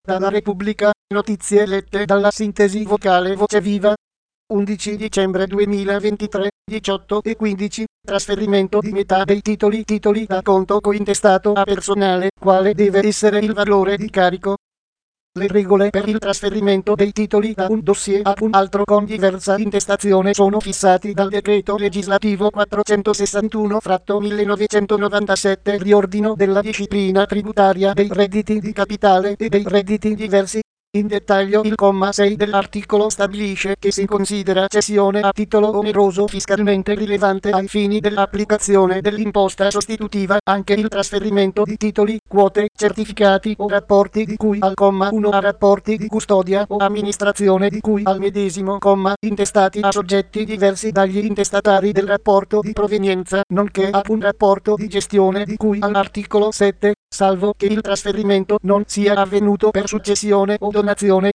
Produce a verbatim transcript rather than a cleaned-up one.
Dalla Repubblica, notizie lette dalla sintesi vocale Voce Viva. undici dicembre duemilaventitré, diciotto e quindici, trasferimento di metà dei titoli titoli da conto cointestato a personale, quale deve essere il valore di carico. Le regole per il trasferimento dei titoli da un dossier ad un altro con diversa intestazione sono fissati dal decreto legislativo quattrocentosessantuno-millenovecentonovantasette riordino della disciplina tributaria dei redditi di capitale e dei redditi diversi. In dettaglio il comma sei dell'articolo stabilisce che si considera cessione a titolo oneroso fiscalmente rilevante ai fini dell'applicazione dell'imposta sostitutiva anche il trasferimento di titoli, quote, certificati o rapporti di cui al comma uno a rapporti di custodia o amministrazione di cui al medesimo comma intestati a soggetti diversi dagli intestatari del rapporto di provenienza, nonché ad un rapporto di gestione di cui all'articolo sette, salvo che il trasferimento non sia avvenuto per successione o donazione.